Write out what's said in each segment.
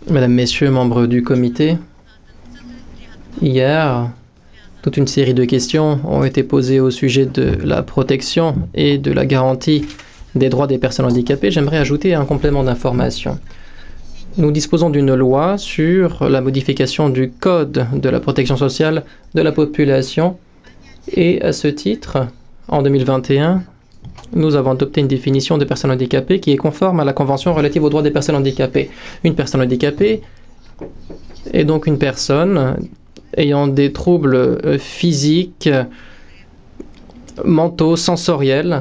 Mesdames, Messieurs, membres du comité, hier, toute une série de questions ont été posées au sujet de la protection et de la garantie des droits des personnes handicapées. J'aimerais ajouter un complément d'information. Nous disposons d'une loi sur la modification du code de la protection sociale de la population et à ce titre, en 2021, nous avons adopté une définition des personnes handicapées qui est conforme à la Convention relative aux droits des personnes handicapées. Une personne handicapée est donc une personne ayant des troubles physiques, mentaux, sensoriels,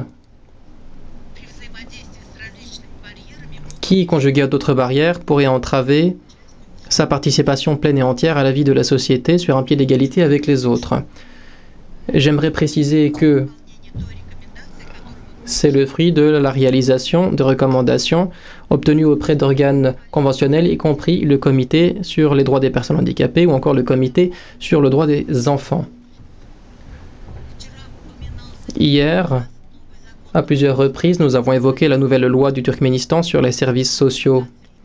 qui, conjugués à d'autres barrières, pourraient entraver sa participation pleine et entière à la vie de la société sur un pied d'égalité avec les autres. J'aimerais préciser que c'est le fruit de la réalisation de recommandations obtenues auprès d'organes conventionnels, y compris le comité sur les droits des personnes handicapées ou encore le comité sur le droit des enfants. Hier, à plusieurs reprises, nous avons évoqué la nouvelle loi du Turkménistan sur les services sociaux.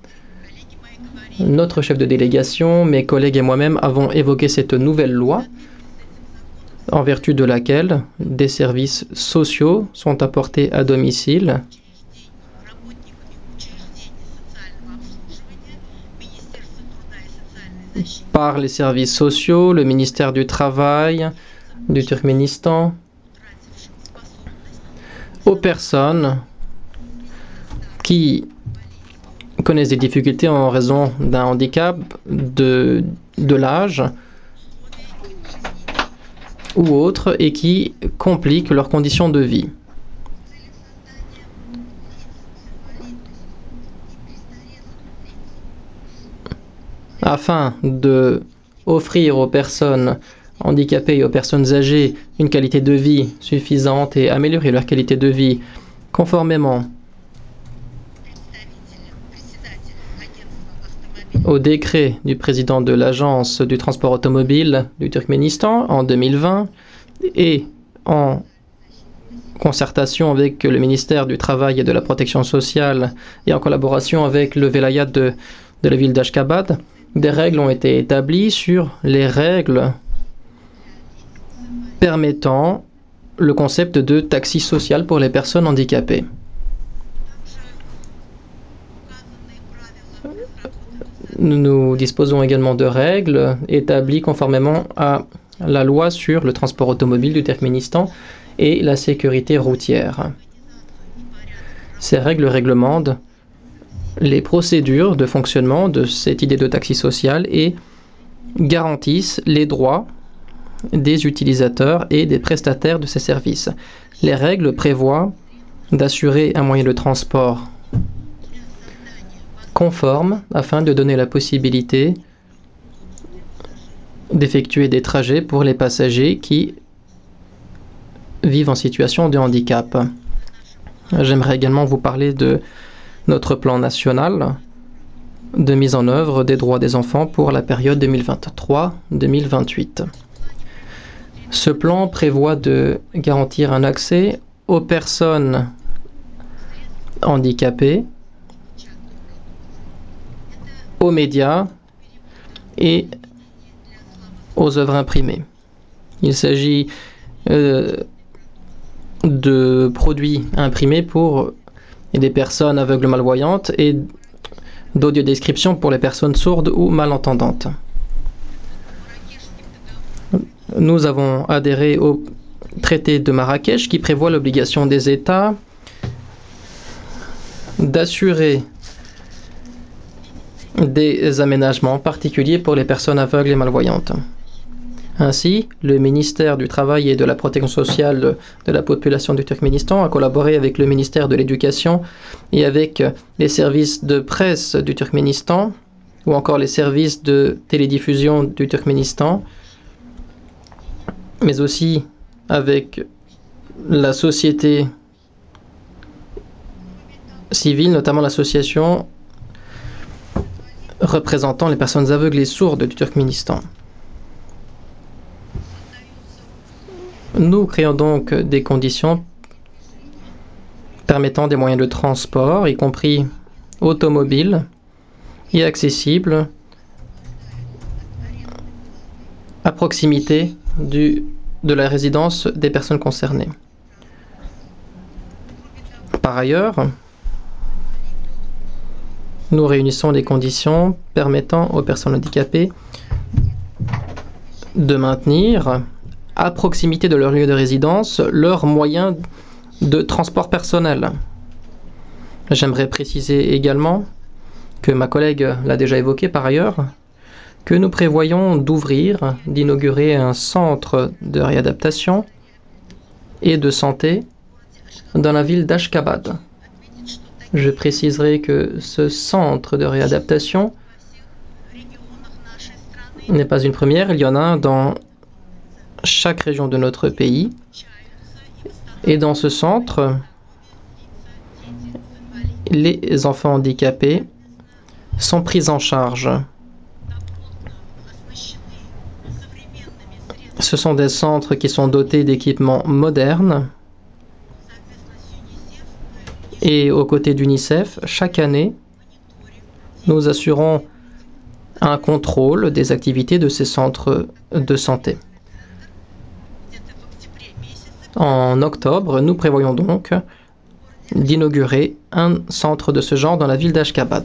Notre chef de délégation, mes collègues et moi-même avons évoqué cette nouvelle loi en vertu de laquelle des services sociaux sont apportés à domicile par les services sociaux, le ministère du Travail du Turkménistan, aux personnes qui connaissent des difficultés en raison d'un handicap, de l'âge ou autre et qui compliquent leurs conditions de vie. Afin de offrir aux personnes handicapées et aux personnes âgées une qualité de vie suffisante et améliorer leur qualité de vie conformément au décret du président de l'Agence du transport automobile du Turkménistan en 2020 et en concertation avec le ministère du Travail et de la Protection sociale et en collaboration avec le Velayat de la ville d'Ashkhabad, des règles ont été établies sur les règles permettant le concept de taxi social pour les personnes handicapées. Nous disposons également de règles établies conformément à la loi sur le transport automobile du Turkménistan et la sécurité routière. Ces règles réglementent les procédures de fonctionnement de cette idée de taxi social et garantissent les droits des utilisateurs et des prestataires de ces services. Les règles prévoient d'assurer un moyen de transport conforme afin de donner la possibilité d'effectuer des trajets pour les passagers qui vivent en situation de handicap. J'aimerais également vous parler de notre plan national de mise en œuvre des droits des enfants pour la période 2023-2028. Ce plan prévoit de garantir un accès aux personnes handicapées, aux médias et aux œuvres imprimées. Il s'agit de produits imprimés pour des personnes aveugles malvoyantes et d'audiodescription pour les personnes sourdes ou malentendantes. Nous avons adhéré au traité de Marrakech qui prévoit l'obligation des États d'assurer des aménagements particuliers pour les personnes aveugles et malvoyantes. Ainsi, le ministère du Travail et de la Protection sociale de la population du Turkménistan a collaboré avec le ministère de l'Éducation et avec les services de presse du Turkménistan ou encore les services de télédiffusion du Turkménistan, mais aussi avec la société civile, notamment l'association représentant les personnes aveugles et sourdes du Turkménistan. Nous créons donc des conditions permettant des moyens de transport, y compris automobiles, et accessibles à proximité de la résidence des personnes concernées. Par ailleurs, nous réunissons les conditions permettant aux personnes handicapées de maintenir à proximité de leur lieu de résidence leurs moyens de transport personnel. J'aimerais préciser également que ma collègue l'a déjà évoqué par ailleurs, que nous prévoyons d'inaugurer un centre de réadaptation et de santé dans la ville d'Ashkhabad. Je préciserai que ce centre de réadaptation n'est pas une première, il y en a un dans chaque région de notre pays. Et dans ce centre, les enfants handicapés sont pris en charge. Ce sont des centres qui sont dotés d'équipements modernes. Et aux côtés d'UNICEF, chaque année, nous assurons un contrôle des activités de ces centres de santé. En octobre, nous prévoyons donc d'inaugurer un centre de ce genre dans la ville d'Ashkhabad.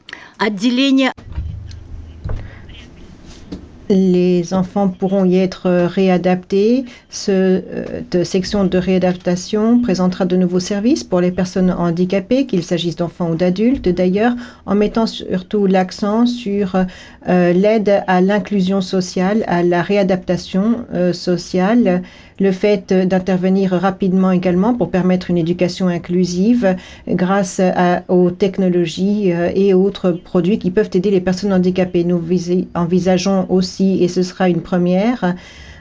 Les enfants pourront y être réadaptés. Cette section de réadaptation présentera de nouveaux services pour les personnes handicapées, qu'il s'agisse d'enfants ou d'adultes d'ailleurs, en mettant surtout l'accent sur l'aide à l'inclusion sociale, à la réadaptation sociale, le fait d'intervenir rapidement également pour permettre une éducation inclusive grâce aux technologies et autres produits qui peuvent aider les personnes handicapées. Nous envisageons aussi, et ce sera une première,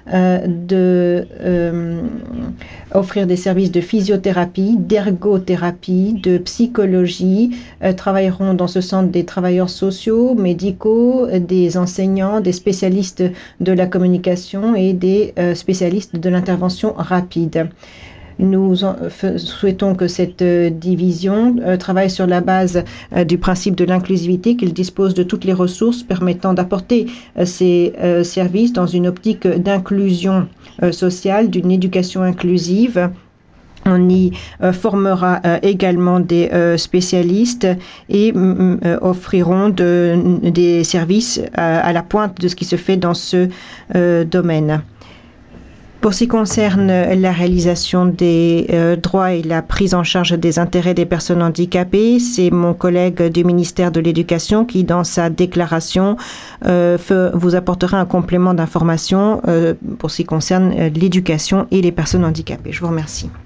offrir des services de physiothérapie, d'ergothérapie, de psychologie. Travailleront dans ce centre des travailleurs sociaux, médicaux, des enseignants, des spécialistes de la communication et des spécialistes de l'intervention rapide. Nous souhaitons que cette division travaille sur la base du principe de l'inclusivité, qu'il dispose de toutes les ressources permettant d'apporter ces services dans une optique d'inclusion sociale, d'une éducation inclusive. On y formera également des spécialistes et offriront des services à la pointe de ce qui se fait dans ce domaine. Pour ce qui concerne la réalisation des droits et la prise en charge des intérêts des personnes handicapées, c'est mon collègue du ministère de l'Éducation qui, dans sa déclaration, vous apportera un complément d'information pour ce qui concerne l'éducation et les personnes handicapées. Je vous remercie.